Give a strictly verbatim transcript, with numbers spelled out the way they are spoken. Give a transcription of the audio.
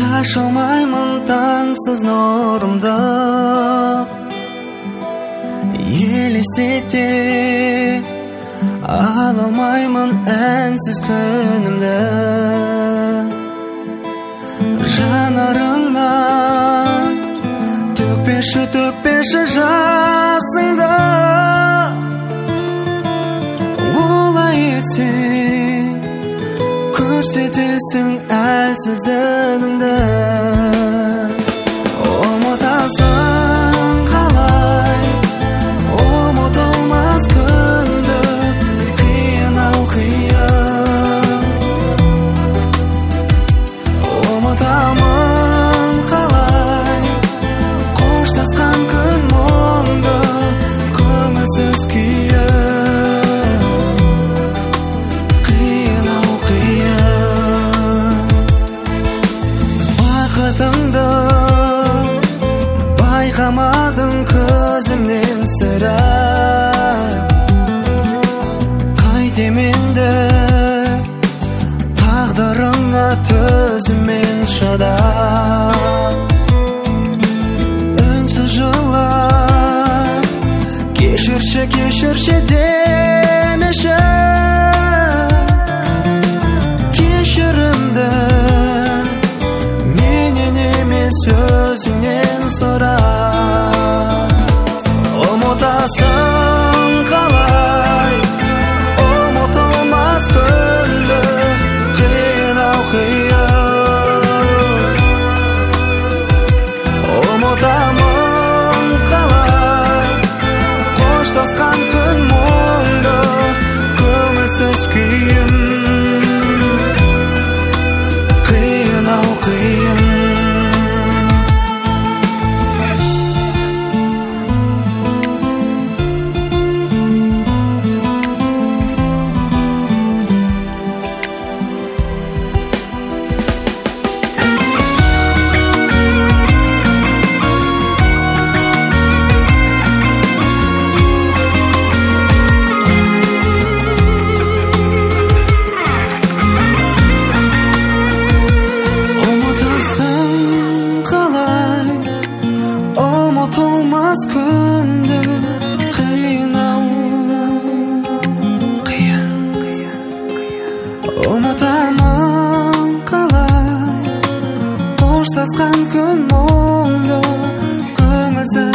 Yaşamayman tansız nurumda, elestete alamayman ensiz günümde. Жанарыңнан төкпеші төкпеші жасыңда, олай етсең көрсетесің әлсіздігіңді. Ұмытасың қалай ұмытылмас күнді, қиын-ау қиын. Ұмытамын қалай қоштасқан күн мұңды, көңілсіз күйі. Қиын-ау қиын. Бақытыңды байқамадың көзімнен сірә, қайтем енді тағдырыңа төзіммен шыдап. Үнсіз жылап кешірші кешірші демеші, кешірімді менен емес өзіңнен сұра. Ұмытасың қалай ұмытылмас күнді, қиын-ау қиын. Ұмытамын қалай қоштасқан күн мұңды, көңілсіз күйім. Қиын-ау қиын. Ұмытылмас күнді, қиын-ау қиын. Ұмытамын қалай қоштасқан күн мұңды, көңілсіз